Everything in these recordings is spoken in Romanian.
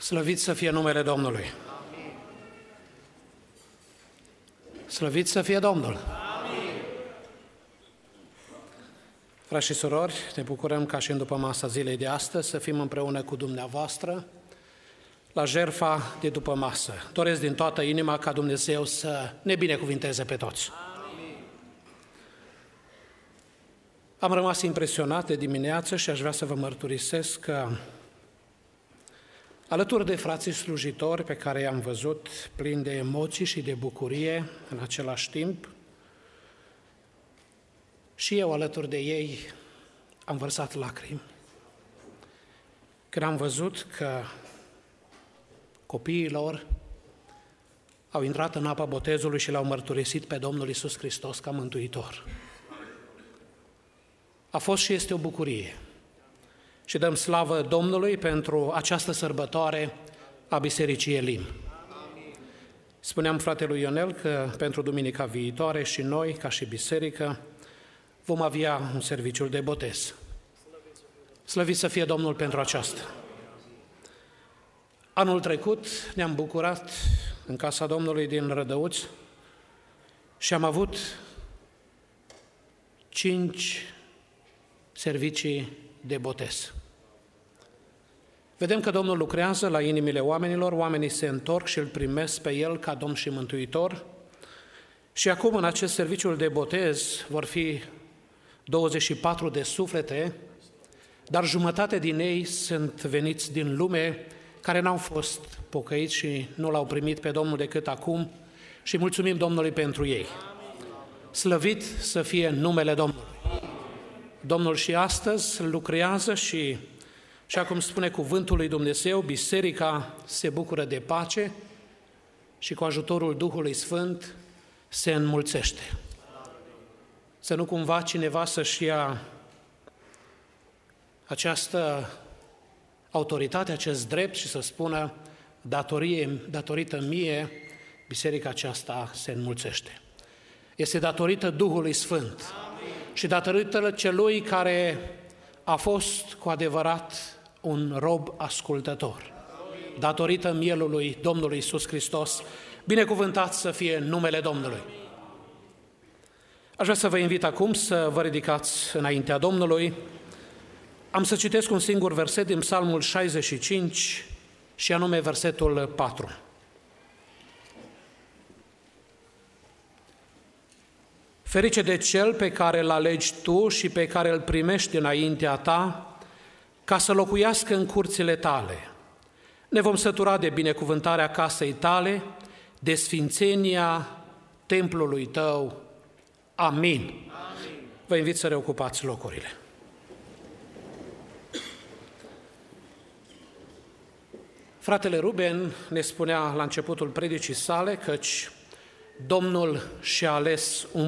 Slăvit să fie numele Domnului! Amin. Slăvit să fie Domnul! Amin. Frați și surori, ne bucurăm ca și în după masa zilei de astăzi să fim împreună cu dumneavoastră la jertfa de după masă. Doresc din toată inima ca Dumnezeu să ne binecuvinteze pe toți. Amin. Am rămas impresionat de dimineață și aș vrea să vă mărturisesc că alături de frații slujitori pe care i-am văzut plini de emoții și de bucurie în același timp, și eu alături de ei am vărsat lacrimi când am văzut că copiii lor au intrat în apa botezului și l-au mărturisit pe Domnul Iisus Hristos ca Mântuitor. A fost și este o bucurie. Și dăm slavă Domnului pentru această sărbătoare a Bisericii Elim. Spuneam fratelui Ionel că pentru duminica viitoare și noi, ca și biserică, vom avea un serviciu de botez. Slăvit să fie Domnul pentru aceasta. Anul trecut ne-am bucurat în casa Domnului din Rădăuți și am avut 5 servicii de botez. Vedem că Domnul lucrează la inimile oamenilor, oamenii se întorc și îl primesc pe El ca Domn și Mântuitor. Și acum, în acest serviciu de botez, vor fi 24 de suflete, dar jumătate din ei sunt veniți din lume care n-au fost pocăiți și nu l-au primit pe Domnul decât acum și mulțumim Domnului pentru ei. Slăvit să fie numele Domnului. Domnul și astăzi lucrează și acum spune cuvântul lui Dumnezeu, biserica se bucură de pace și cu ajutorul Duhului Sfânt se înmulțește. Să nu cumva cineva să-și ia această autoritate, acest drept și să spună datorită mie, biserica aceasta se înmulțește. Este datorită Duhului Sfânt. Și datorită celui care a fost cu adevărat un rob ascultător. Datorită mielului Domnului Iisus Hristos, binecuvântat să fie numele Domnului. Aș vrea să vă invit acum să vă ridicați înaintea Domnului. Am să citesc un singur verset din Psalmul 65 și anume versetul 4. Ferice de cel pe care îl alegi tu și pe care îl primești înaintea ta, ca să locuiască în curțile tale. Ne vom sătura de binecuvântarea casei tale, de sfințenia templului tău. Amin. Amin. Vă invit să reocupați locurile. Fratele Ruben ne spunea la începutul predicii sale căci Domnul și-a ales un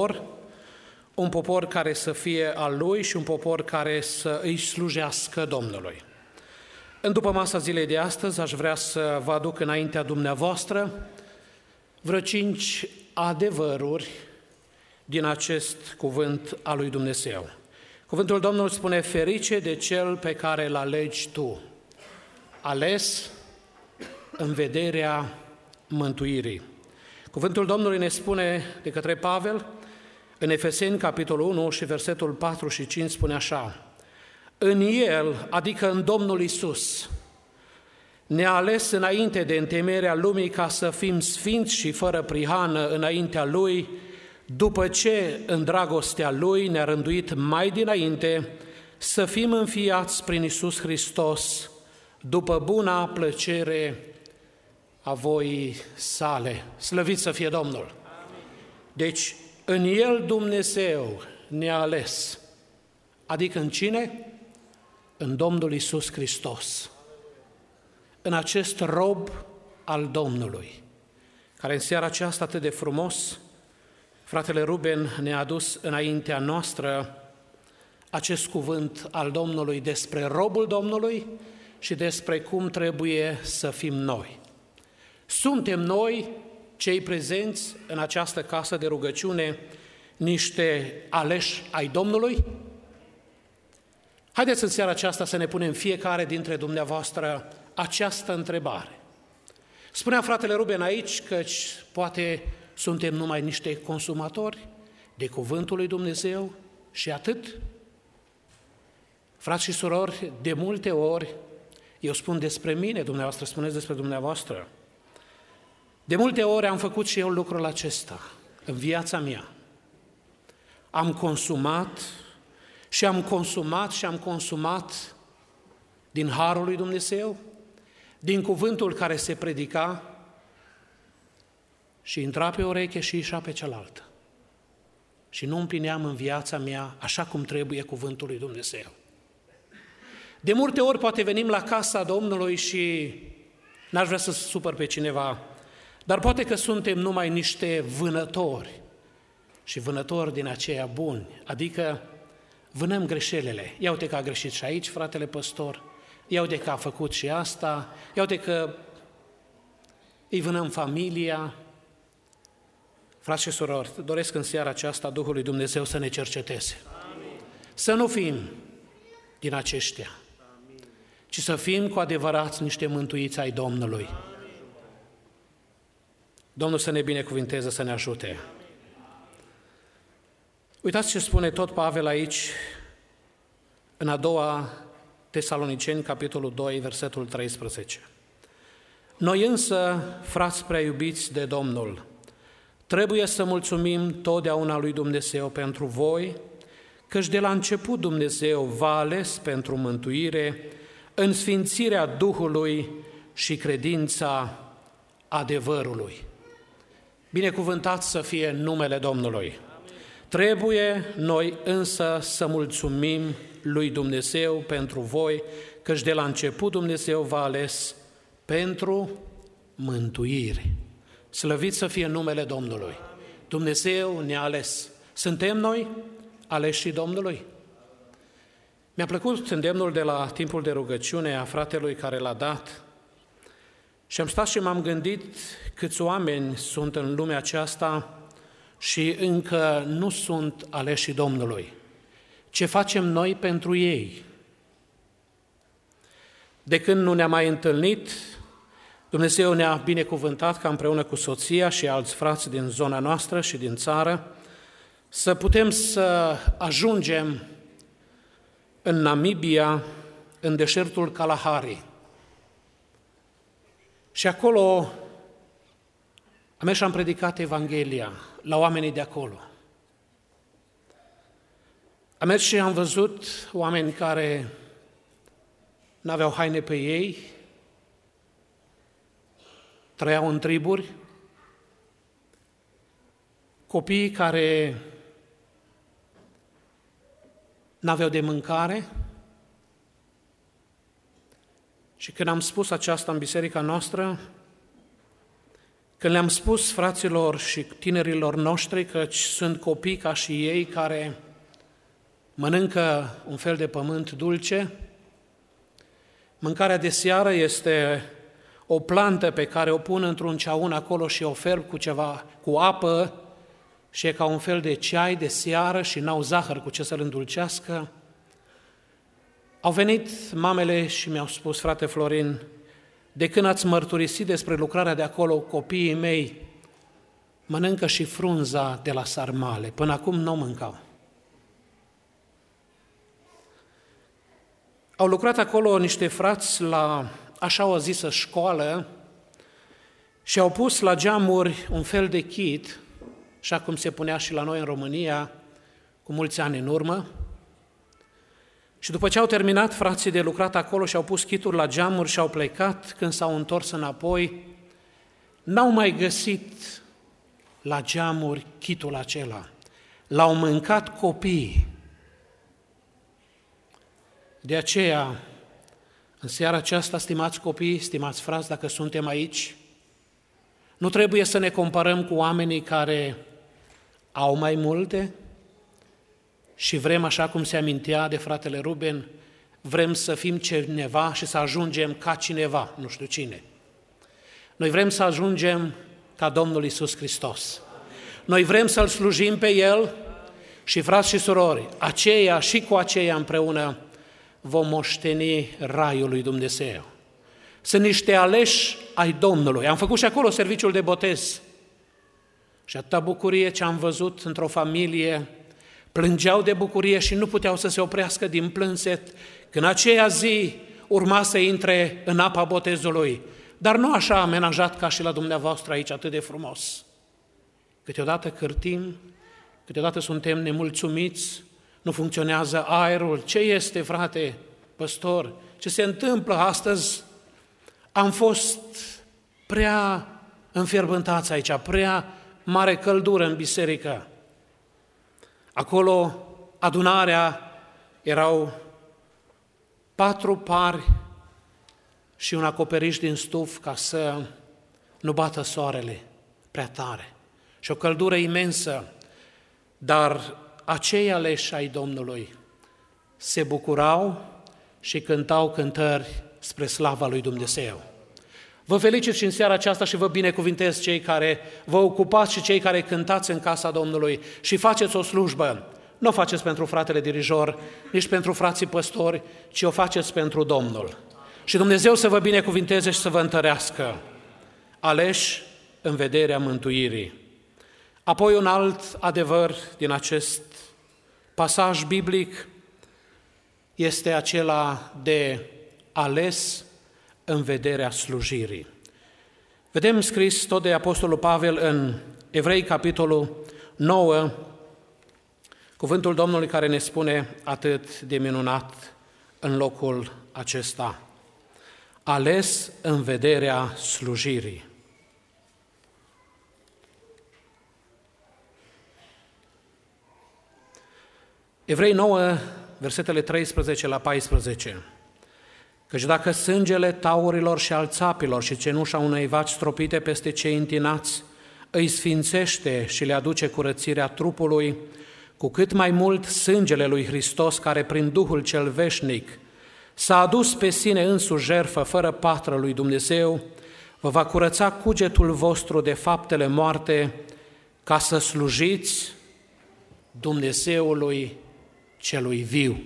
popor care să fie al Lui și un popor care să îi slujească Domnului. În după masa zilei de astăzi aș vrea să vă aduc înaintea dumneavoastră vreo 5 adevăruri din acest cuvânt al lui Dumnezeu. Cuvântul Domnului spune, ferice de cel pe care îl alegi tu, ales în vederea mântuirii. Cuvântul Domnului ne spune de către Pavel, în Efeseni, capitolul 1 și versetul 4 și 5 spune așa, în El, adică în Domnul Iisus, ne-a ales înainte de întemeierea lumii ca să fim sfinți și fără prihană înaintea Lui, după ce în dragostea Lui ne-a rânduit mai dinainte să fim înfiați prin Iisus Hristos, după buna plăcere a voii sale. Slăvit să fie Domnul! Deci, în El Dumnezeu ne-a ales. Adică în cine? În Domnul Iisus Hristos. În acest rob al Domnului, care în seara aceasta atât de frumos, fratele Ruben ne-a adus înaintea noastră acest cuvânt al Domnului despre robul Domnului și despre cum trebuie să fim noi. Suntem noi, cei prezenți în această casă de rugăciune, niște aleși ai Domnului? Haideți în seara aceasta să ne punem fiecare dintre dumneavoastră această întrebare. Spunea fratele Ruben aici că poate suntem numai niște consumatori de cuvântul lui Dumnezeu și atât. Frați și surori, de multe ori, eu spun despre mine, dumneavoastră spuneți despre dumneavoastră, de multe ori am făcut și eu lucrul acesta în viața mea. Am consumat și am consumat din harul lui Dumnezeu, din cuvântul care se predica și intra pe ureche și ieșea pe cealaltă. Și nu împlineam în viața mea așa cum trebuie cuvântul lui Dumnezeu. De multe ori poate venim la casa Domnului și n-aș vrea să supăr pe cineva, dar poate că suntem numai niște vânători și vânători din aceia buni, adică vânăm greșelile. Ia uite că a greșit și aici fratele păstor, ia uite că a făcut și asta, ia uite că îi vânăm familia. Frați și surori, doresc în seara aceasta Duhul lui Dumnezeu să ne cerceteze. Amin. Să nu fim din aceștia, amin, ci să fim cu adevărat niște mântuiți ai Domnului. Amin. Domnul să ne binecuvinteze, să ne ajute. Amin. Uitați ce spune tot Pavel aici, în a doua Tesaloniceni, capitolul 2, versetul 13. Noi însă, frați prea iubiți de Domnul, trebuie să mulțumim totdeauna lui Dumnezeu pentru voi, căci de la început Dumnezeu v-a ales pentru mântuire în sfințirea Duhului și credința adevărului. Binecuvântat să fie numele Domnului! Trebuie noi însă să mulțumim lui Dumnezeu pentru voi, căci de la început Dumnezeu v-a ales pentru mântuire. Slăvit să fie numele Domnului! Dumnezeu ne-a ales. Suntem noi aleșii Domnului? Mi-a plăcut îndemnul de la timpul de rugăciune a fratelui care l-a dat și am stat și m-am gândit câți oameni sunt în lumea aceasta și încă nu sunt aleșii Domnului. Ce facem noi pentru ei? De când nu ne-am mai întâlnit, Dumnezeu ne-a binecuvântat ca împreună cu soția și alți frați din zona noastră și din țară să putem să ajungem în Namibia, în deșertul Kalahari. Și acolo am mers și am predicat Evanghelia la oamenii de acolo. Am mers și am văzut oameni care n-aveau haine pe ei, trăiau în triburi, copii care n-aveau de mâncare. Și când am spus aceasta în biserica noastră, când le-am spus fraților și tinerilor noștri că sunt copii ca și ei care mănâncă un fel de pământ dulce, mâncarea de seară este o plantă pe care o pun într-un ceaun acolo și o ferb cu ceva, cu apă, și e ca un fel de ceai de seară și n-au zahăr cu ce să-l îndulcească. Au venit mamele și mi-au spus: frate Florin, de când ați mărturisit despre lucrarea de acolo, copiii mei mănâncă și frunza de la sarmale. Până acum nu mâncau. Au lucrat acolo niște frați la așa o zisă școală și au pus la geamuri un fel de kit, așa cum se punea și la noi în România cu mulți ani în urmă. Și după ce au terminat frații de lucrat acolo și au pus kituri la geamuri și au plecat, când s-au întors înapoi, n-au mai găsit la geamuri kitul acela. L-au mâncat copiii. De aceea, în seara aceasta, stimați copii, stimați frați, dacă suntem aici, nu trebuie să ne comparăm cu oamenii care au mai multe și vrem, așa cum se amintea de fratele Ruben, vrem să fim cineva și să ajungem ca cineva, nu știu cine. Noi vrem să ajungem ca Domnul Iisus Hristos. Noi vrem să-L slujim pe El și, frați și surori, aceia și cu aceia împreună vom moșteni raiul lui Dumnezeu. Sunt niște aleși ai Domnului. Am făcut și acolo serviciul de botez. Și atâta bucurie ce am văzut într-o familie, plângeau de bucurie și nu puteau să se oprească din plânset, când aceea zi urma să intre în apa botezului. Dar nu așa amenajat ca și la dumneavoastră aici, atât de frumos. Câteodată cârtim, câteodată suntem nemulțumiți, nu funcționează aerul. Ce este, frate, păstor? Ce se întâmplă astăzi? Am fost prea înfierbântați aici, prea mare căldură în biserică. Acolo adunarea erau 4 pari și un acoperiș din stuf ca să nu bată soarele prea tare. Și o căldură imensă, dar acei aleși ai Domnului se bucurau și cântau cântări spre slava lui Dumnezeu. Vă felicit și în seara aceasta și vă binecuvintez cei care vă ocupați și cei care cântați în casa Domnului și faceți o slujbă. Nu o faceți pentru fratele dirijor, nici pentru frații păstori, ci o faceți pentru Domnul. Și Dumnezeu să vă binecuvinteze și să vă întărească, aleși în vederea mântuirii. Apoi un alt adevăr din acest pasaj biblic este acela de ales în vederea slujirii. Vedem scris tot de Apostolul Pavel în Evrei, capitolul 9, cuvântul Domnului care ne spune atât de minunat în locul acesta. Ales în vederea slujirii. Evrei 9, versetele 13 la 14. Căci dacă sângele taurilor și al țapilor și cenușa unei vaci stropite peste cei întinați îi sfințește și le aduce curățirea trupului, cu cât mai mult sângele lui Hristos, care prin Duhul cel veșnic s-a adus pe sine însuși jertfă fără patră lui Dumnezeu, vă va curăța cugetul vostru de faptele moarte, ca să slujiți Dumnezeului celui viu.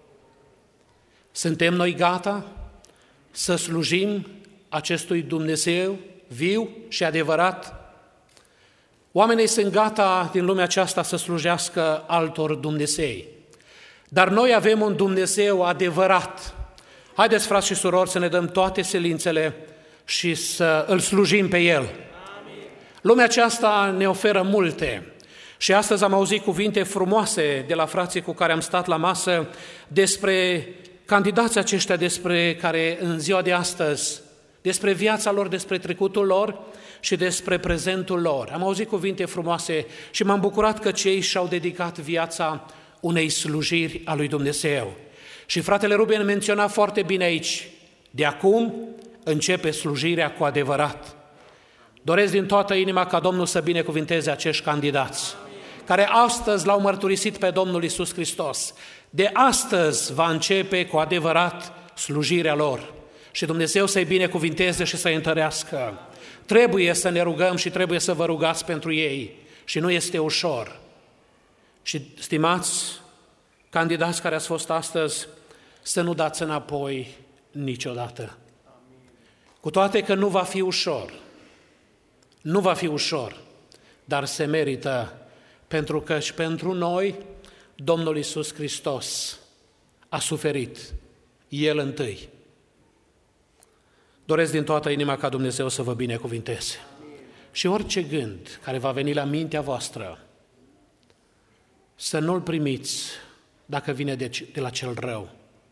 Suntem noi gata să slujim acestui Dumnezeu viu și adevărat? Oamenii sunt gata din lumea aceasta să slujească altor Dumnezei, dar noi avem un Dumnezeu adevărat. Haideți, frați și surori, să ne dăm toate silințele și să îl slujim pe El. Amin. Lumea aceasta ne oferă multe și astăzi am auzit cuvinte frumoase de la frații cu care am stat la masă despre candidații aceștia, despre care în ziua de astăzi, despre viața lor, despre trecutul lor și despre prezentul lor. Am auzit cuvinte frumoase și m-am bucurat că cei și-au dedicat viața unei slujiri a lui Dumnezeu. Și fratele Ruben menționa foarte bine aici, de acum începe slujirea cu adevărat. Doresc din toată inima ca Domnul să binecuvinteze acești candidați, care astăzi l-au mărturisit pe Domnul Iisus Hristos. De astăzi va începe cu adevărat slujirea lor și Dumnezeu să-i binecuvinteze și să-i întărească. Trebuie să ne rugăm și trebuie să vă rugați pentru ei și nu este ușor. Și stimați candidați care ați fost astăzi, să nu dați înapoi niciodată. Cu toate că nu va fi ușor, nu va fi ușor, dar se merită, pentru că și pentru noi Domnul Iisus Hristos a suferit, El întâi. Doresc din toată inima ca Dumnezeu să vă binecuvinteze. Și orice gând care va veni la mintea voastră, să nu-l primiți dacă vine de la cel rău.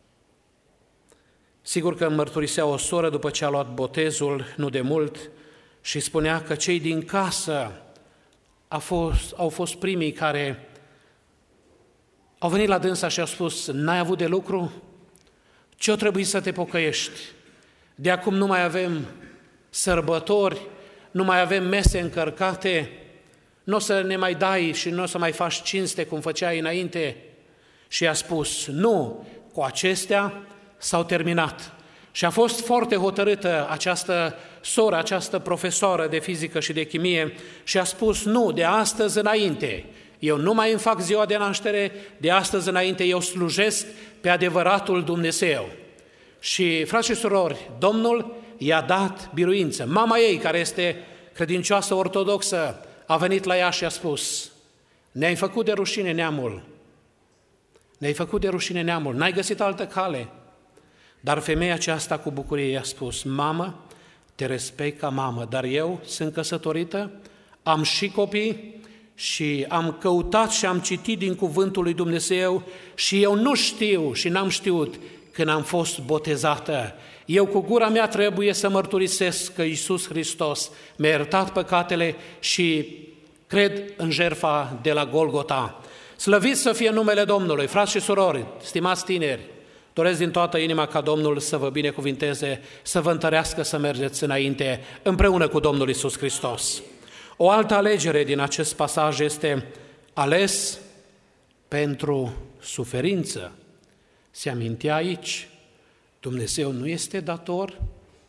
Sigur că îmi mărturisea o soră după ce a luat botezul nu de mult și spunea că cei din casă au fost primii care au venit la dânsa și au spus: n-ai avut de lucru? Ce-o trebuie să te pocăiești? De acum nu mai avem sărbători, nu mai avem mese încărcate, nu o să ne mai dai și nu o să mai faci cinste cum făceai înainte. Și a spus: nu, cu acestea s-au terminat. Și a fost foarte hotărâtă această soră, această profesoară de fizică și de chimie și a spus: nu, de astăzi înainte, eu nu mai îmi fac ziua de naștere, de astăzi înainte eu slujesc pe adevăratul Dumnezeu. Și, frați și surori, Domnul i-a dat biruință. Mama ei, care este credincioasă ortodoxă, a venit la ea și a spus: ne-ai făcut de rușine neamul, ne-ai făcut de rușine neamul, n-ai găsit altă cale. Dar femeia aceasta cu bucurie i-a spus: mamă, te respect ca mamă, dar eu sunt căsătorită, am și copii și am căutat și am citit din cuvântul lui Dumnezeu și eu nu știu și n-am știut când am fost botezată. Eu cu gura mea trebuie să mărturisesc că Iisus Hristos mi-a iertat păcatele și cred în jertfa de la Golgota. Slăvit să fie numele Domnului, frați și surori, stimați tineri, doresc din toată inima ca Domnul să vă binecuvinteze, să vă întărească să mergeți înainte împreună cu Domnul Iisus Hristos. O altă alegere din acest pasaj este ales pentru suferință. Se amintea aici, Dumnezeu nu este dator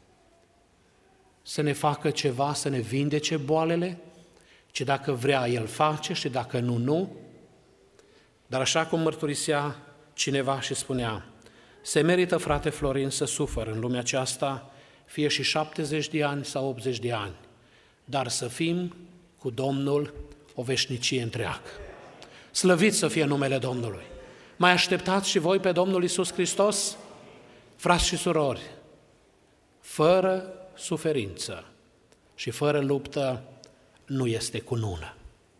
să ne facă ceva, să ne vindece boalele, ci dacă vrea, El face și dacă nu, nu. Dar așa cum mărturisea cineva și spunea: se merită, frate Florin, să sufăr în lumea aceasta, fie și 70 de ani sau 80 de ani, dar să fim cu Domnul o veșnicie întreagă. Slăvit să fie numele Domnului! Mai așteptați și voi pe Domnul Iisus Hristos? Frați și surori, fără suferință și fără luptă nu este cunună.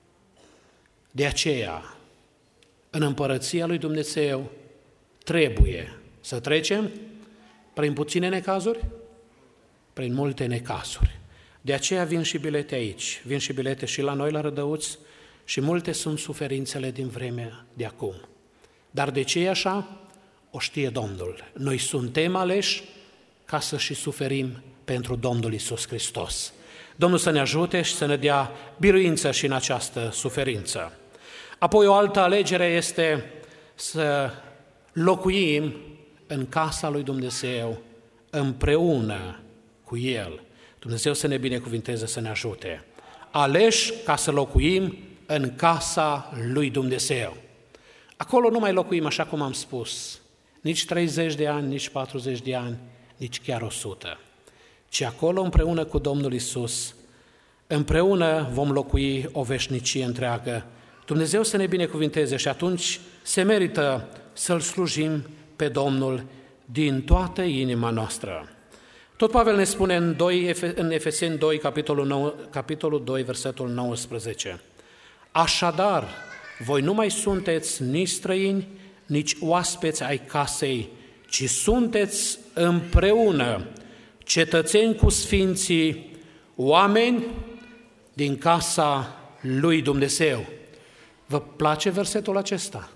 De aceea, în împărăția lui Dumnezeu trebuie să trecem prin puține necazuri, prin multe necazuri. De aceea vin și bilete aici, vin și bilete și la noi la Rădăuți și multe sunt suferințele din vremea de acum. Dar de ce e așa? O știe Domnul. Noi suntem aleși ca să și suferim pentru Domnul Iisus Hristos. Domnul să ne ajute și să ne dea biruință și în această suferință. Apoi o altă alegere este să locuim în casa lui Dumnezeu împreună cu El. Dumnezeu să ne binecuvinteze, să ne ajute. Aleși ca să locuim în casa lui Dumnezeu. Acolo nu mai locuim, așa cum am spus, nici 30 de ani, nici 40 de ani, nici chiar 100, ci acolo împreună cu Domnul Iisus, împreună vom locui o veșnicie întreagă. Dumnezeu să ne binecuvinteze și atunci se merită să-L slujim pe Domnul din toată inima noastră. Tot Pavel ne spune în Efeseni 2, capitolul 2, versetul 19. Așadar, voi nu mai sunteți nici străini, nici oaspeți ai casei, ci sunteți împreună cetățeni cu sfinții, oameni din casa lui Dumnezeu. Vă place versetul acesta?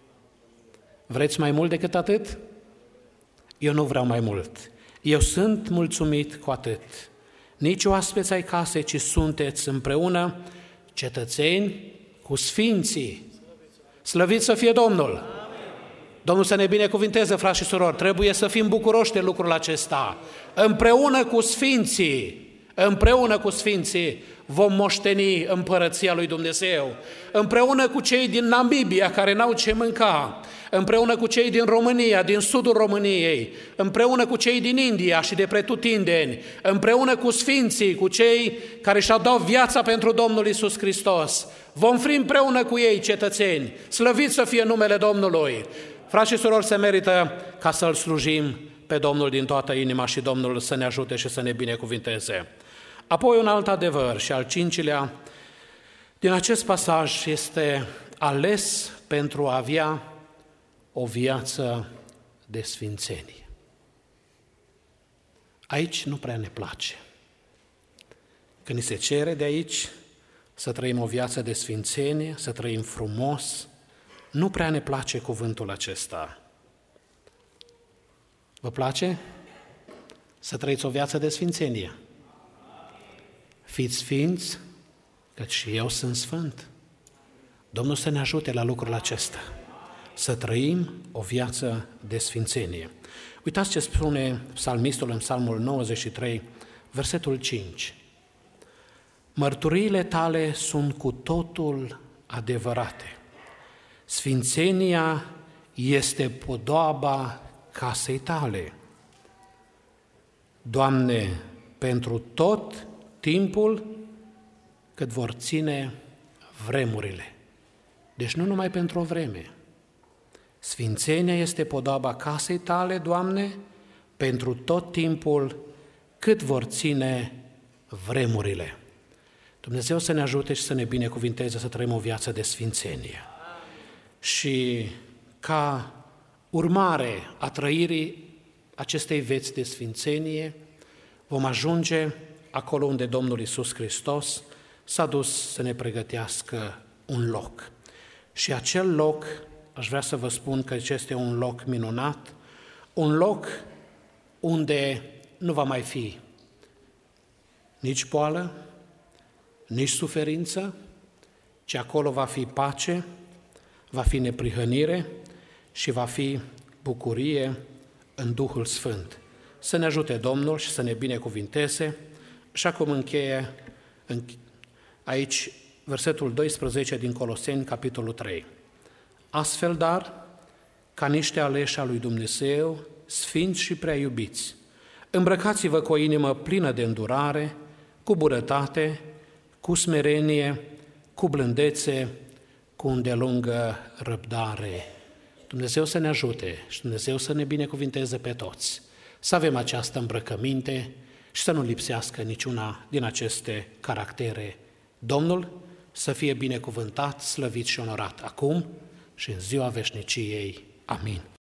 Vreți mai mult decât atât? Eu nu vreau mai mult. Eu sunt mulțumit cu atât. Nici oaspeți ai casei, ci sunteți împreună cetățeni cu sfinții. Slăvit să fie Domnul! Amen. Domnul să ne binecuvinteze, frați și surori. Trebuie să fim bucuroși de lucrul acesta. Împreună cu sfinții, vom moșteni împărăția lui Dumnezeu. Împreună cu cei din Namibia care n-au ce mânca, împreună cu cei din România, din sudul României, împreună cu cei din India și de pretutindeni, împreună cu sfinții, cu cei care și-au dat viața pentru Domnul Iisus Hristos. Vom fi împreună cu ei cetățeni. Slăvit să fie numele Domnului! Frați și surori, se merită ca să-L slujim pe Domnul din toată inima și Domnul să ne ajute și să ne binecuvinteze. Apoi un alt adevăr și al cincilea din acest pasaj este ales pentru a avea o viață de sfințenie. Aici nu prea ne place. Când ni se cere de aici să trăim o viață de sfințenie, să trăim frumos, nu prea ne place cuvântul acesta. Vă place să trăiți o viață de sfințenie? Fiți sfinți, căci și eu sunt sfânt. Domnul să ne ajute la lucrul acesta, să trăim o viață de sfințenie. Uitați ce spune psalmistul în Psalmul 93, versetul 5. Mărturiile tale sunt cu totul adevărate. Sfințenia este podoaba casei tale. Doamne, pentru tot timpul cât vor ține vremurile. Deci nu numai pentru o vreme. Sfințenia este podoaba casei Tale, Doamne, pentru tot timpul cât vor ține vremurile. Dumnezeu să ne ajute și să ne binecuvinteze să trăim o viață de sfințenie. Și ca urmare a trăirii acestei vieți de sfințenie, vom ajunge acolo unde Domnul Iisus Hristos s-a dus să ne pregătească un loc. Și acel loc, aș vrea să vă spun că este un loc minunat, un loc unde nu va mai fi nici boală, nici suferință, ci acolo va fi pace, va fi neprihănire și va fi bucurie în Duhul Sfânt. Să ne ajute Domnul și să ne binecuvinteze. Și acum încheie aici versetul 12 din Coloseni, capitolul 3. Astfel, dar, ca niște aleși al lui Dumnezeu, sfinți și prea iubiți, îmbrăcați-vă cu o inimă plină de îndurare, cu bunătate, cu smerenie, cu blândețe, cu îndelungă răbdare. Dumnezeu să ne ajute și Dumnezeu să ne binecuvinteze pe toți, să avem această îmbrăcăminte și să nu lipsească niciuna din aceste caractere. Domnul să fie binecuvântat, slăvit și onorat acum și în ziua veșniciei. Amin.